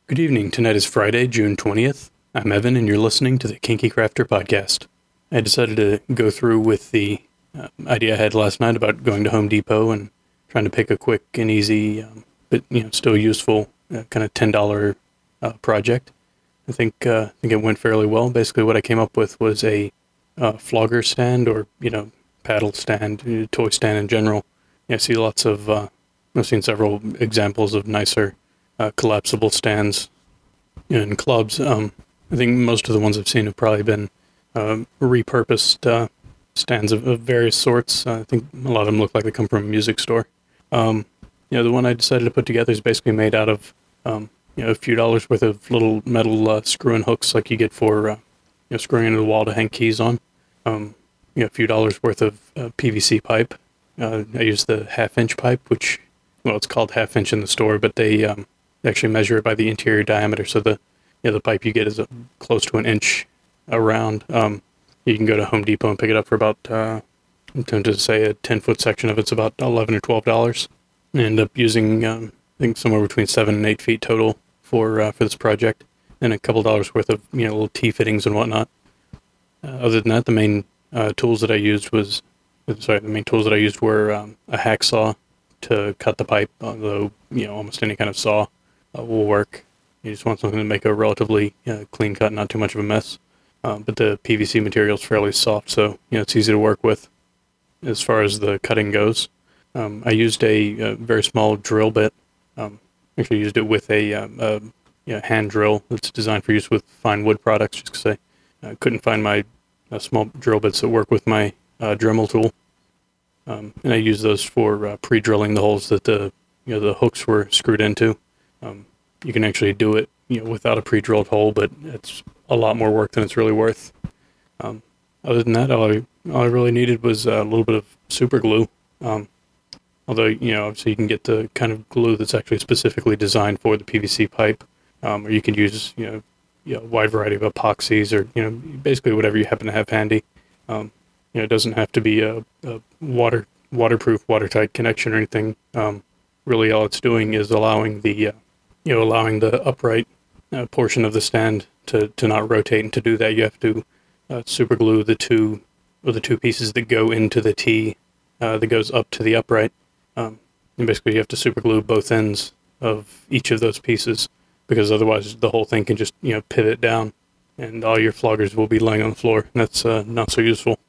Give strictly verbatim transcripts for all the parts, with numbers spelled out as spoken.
Good evening. Tonight is Friday, June twentieth. I'm Evan, and you're listening to the Kinky Crafter podcast. I decided to go through with the uh, idea I had last night about going to Home Depot and trying to pick a quick and easy, um, but you know, still useful, uh, kind of ten dollars uh, project. I think uh, I think it went fairly well. Basically, what I came up with was a uh, flogger stand, or you know, paddle stand, uh, toy stand in general. Yeah, I see lots of. Uh, I've seen several examples of nicer uh, collapsible stands in clubs. Um, I think most of the ones I've seen have probably been uh, repurposed uh, stands of, of various sorts. Uh, I think a lot of them look like they come from a music store. Um, you know, the one I decided to put together is basically made out of um, you know, a few dollars worth of little metal uh, screw-in hooks like you get for uh, you know, screwing into the wall to hang keys on. Um, you know, a few dollars worth of uh, P V C pipe. Uh, I used the half-inch pipe, which, well, it's called half-inch in the store, but they um, actually measure it by the interior diameter. So the you know, the pipe you get is a, close to an inch around. Um, you can go to Home Depot and pick it up for about, uh, I'm tempted to say a ten-foot section of it's about eleven or twelve dollars. I end up using, um, I think, somewhere between seven and eight feet total for uh, for this project, and a couple dollars worth of you know little T-fittings and whatnot. Uh, other than that, the main uh, tools that I used was, sorry, the main tools that I used were um, a hacksaw to cut the pipe, although you know almost any kind of saw uh, will work. You just want something to make a relatively uh, clean cut, not too much of a mess. Um, but the P V C material is fairly soft, so you know it's easy to work with as far as the cutting goes. Um, I used a, a very small drill bit. Um, actually, used it with a, um, a you know, hand drill that's designed for use with fine wood products. Just because I uh, couldn't find my uh, small drill bits that work with my uh, Dremel tool, um, and I used those for uh, pre-drilling the holes that the you know the hooks were screwed into. Um, You can actually do it, you know, without a pre-drilled hole, but it's a lot more work than it's really worth. Um, other than that, all I, all I really needed was a little bit of super glue. Um, although, you know, obviously you can get the kind of glue that's actually specifically designed for the P V C pipe, um, or you can use, you know, you know, a wide variety of epoxies, or you know, basically whatever you happen to have handy. Um, you know, it doesn't have to be a, a water waterproof, watertight connection or anything. Um, really, all it's doing is allowing the uh, you know, allowing the upright uh, portion of the stand to, to not rotate, and to do that you have to uh, super glue the two, or the two pieces that go into the T uh, that goes up to the upright. Um, and basically you have to super glue both ends of each of those pieces, because otherwise the whole thing can just, you know, pivot down and all your floggers will be laying on the floor, and that's uh, not so useful.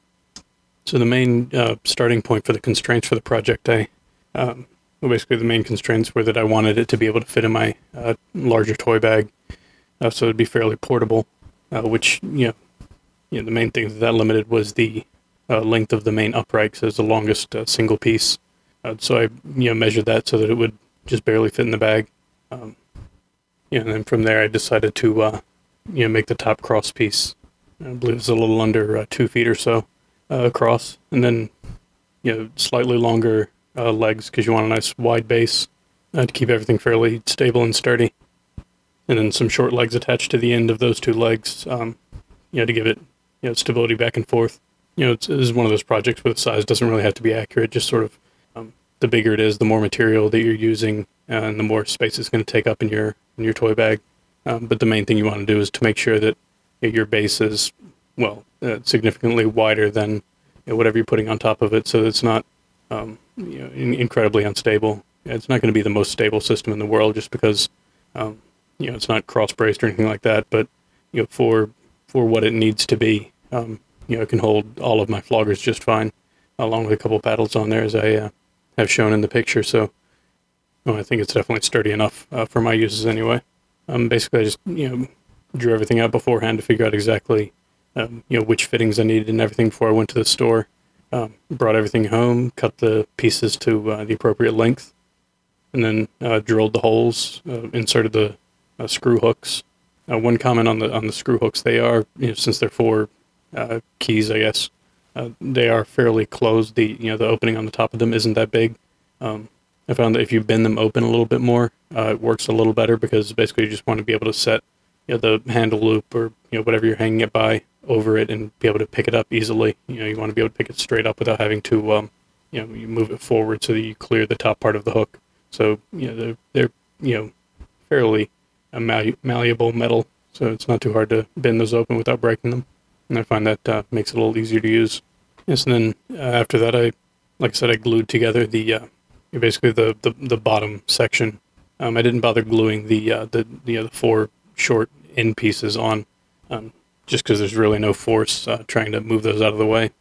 So the main uh, starting point for the constraints for the project, I um, Well, basically, the main constraints were that I wanted it to be able to fit in my uh, larger toy bag, uh, so it'd be fairly portable. Uh, which you know, you know, the main thing that, that limited was the uh, length of the main upright, because it's the longest uh, single piece. Uh, so I you know measured that so that it would just barely fit in the bag. Um, you know, and then from there, I decided to uh, you know make the top cross piece. I believe it's a little under uh, two feet or so uh, across, and then you know slightly longer Uh, legs, because you want a nice wide base uh, to keep everything fairly stable and sturdy, and then some short legs attached to the end of those two legs, um, you know, to give it you know stability back and forth. You know, it's, this is one of those projects where the size doesn't really have to be accurate. Just sort of, um, the bigger it is, the more material that you're using, uh, and the more space it's going to take up in your in your toy bag. Um, but the main thing you want to do is to make sure that you know, your base is well uh, significantly wider than you know, whatever you're putting on top of it, so that it's not Um, you know, in, incredibly unstable. It's not going to be the most stable system in the world, just because um, you know it's not cross-braced or anything like that. But you know, for for what it needs to be, um, you know, it can hold all of my floggers just fine, along with a couple paddles on there, as I uh, have shown in the picture. So, well, I think it's definitely sturdy enough uh, for my uses anyway. Um, basically, I just you know drew everything out beforehand to figure out exactly um, you know which fittings I needed and everything before I went to the store. Um, brought everything home, cut the pieces to uh, the appropriate length, and then uh, drilled the holes, uh, inserted the uh, screw hooks. Uh, one comment on the on the screw hooks: they are, you know, since they're four uh, keys, I guess, uh, they are fairly closed. The you know the opening on the top of them isn't that big. Um, I found that if you bend them open a little bit more, uh, it works a little better, because basically you just want to be able to set you know, the handle loop, or you know whatever you're hanging it by, over it, and be able to pick it up easily. You know, you want to be able to pick it straight up without having to, um, you know, you move it forward so that you clear the top part of the hook. So, you know, they're, they're you know, fairly a mal- malleable metal, so it's not too hard to bend those open without breaking them. And I find that uh, makes it a little easier to use. Yes, and then uh, after that, I, like I said, I glued together the uh, basically the, the, the bottom section. Um, I didn't bother gluing the uh, the the, uh, the four short end pieces on, um, just because there's really no force uh, trying to move those out of the way.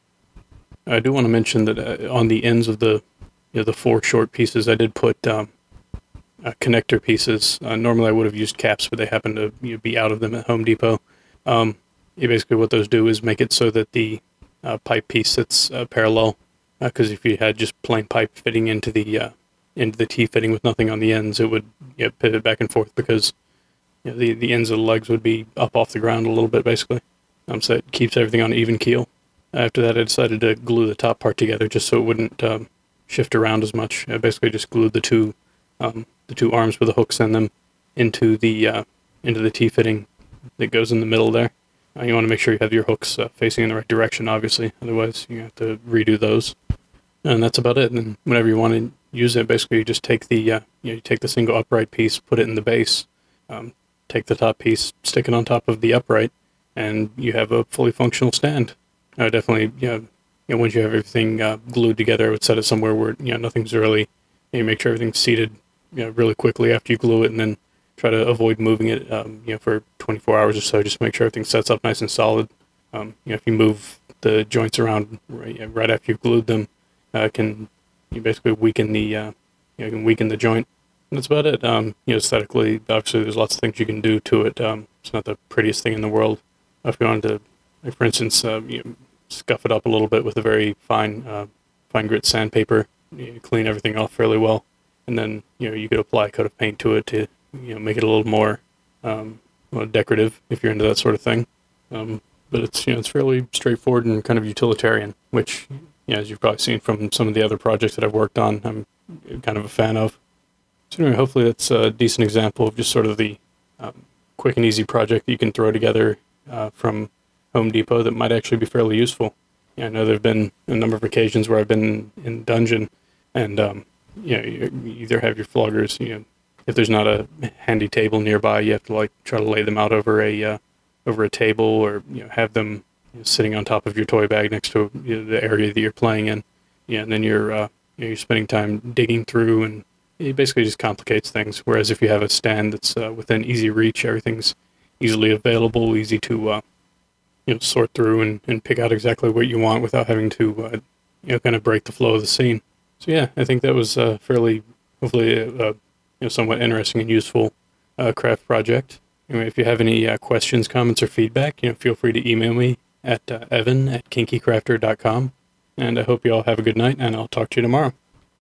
I do want to mention that uh, on the ends of the you know, the four short pieces, I did put um, uh, connector pieces. Uh, normally, I would have used caps, but they happen to you know, be out of them at Home Depot. Um, yeah, basically, what those do is make it so that the uh, pipe piece sits uh, parallel. Because uh, if you had just plain pipe fitting into the uh, into the T-fitting with nothing on the ends, it would you know, pivot back and forth because you know, the the ends of the legs would be up off the ground a little bit, basically. Um, so it keeps everything on an even keel. After that, I decided to glue the top part together just so it wouldn't um, shift around as much. I basically just glued the two um, the two arms with the hooks in them into the uh, into the T-fitting that goes in the middle there. Uh, you want to make sure you have your hooks uh, facing in the right direction, obviously. Otherwise, you have to redo those. And that's about it. And then whenever you want to use it, basically you just take the uh, you know you take the single upright piece, put it in the base, um, take the top piece, stick it on top of the upright, and you have a fully functional stand. I would definitely, you know, you know, once you have everything uh, glued together, I would set it somewhere where you know nothing's really. You know, make sure everything's seated, you know, really quickly after you glue it, and then try to avoid moving it, um, you know, for twenty-four hours or so. Just make sure everything sets up nice and solid. Um, you know, if you move the joints around right, right after you've glued them, uh, can you basically weaken the, uh, you know, can weaken the joint. And that's about it. Um, you know, aesthetically, obviously, there's lots of things you can do to it. Um, it's not the prettiest thing in the world. If you wanted to, like for instance, uh, you know, scuff it up a little bit with a very fine, uh, fine grit sandpaper, you know, clean everything off fairly well, and then you know you could apply a coat of paint to it to you know make it a little more um, well, decorative if you're into that sort of thing. Um, but it's you know it's fairly straightforward and kind of utilitarian, which you know, as you've probably seen from some of the other projects that I've worked on, I'm kind of a fan of. So anyway, hopefully that's a decent example of just sort of the um, quick and easy project that you can throw together uh, from Home Depot that might actually be fairly useful. Yeah, I know there have been a number of occasions where I've been in dungeon and, um, you know, you either have your floggers, you know, if there's not a handy table nearby, you have to, like, try to lay them out over a uh, over a table or, you know, have them you know, sitting on top of your toy bag next to you know, the area that you're playing in. Yeah, and then you're, uh, you know, you're spending time digging through, and it basically just complicates things. Whereas if you have a stand that's uh, within easy reach, everything's easily available, easy to, uh, you know, sort through and, and pick out exactly what you want without having to, uh, you know, kind of break the flow of the scene. So yeah, I think that was uh, fairly, hopefully, uh, you know, somewhat interesting and useful uh, craft project. Anyway, if you have any uh, questions, comments, or feedback, you know, feel free to email me at uh, evan at kinky crafter dot com. And I hope you all have a good night, and I'll talk to you tomorrow.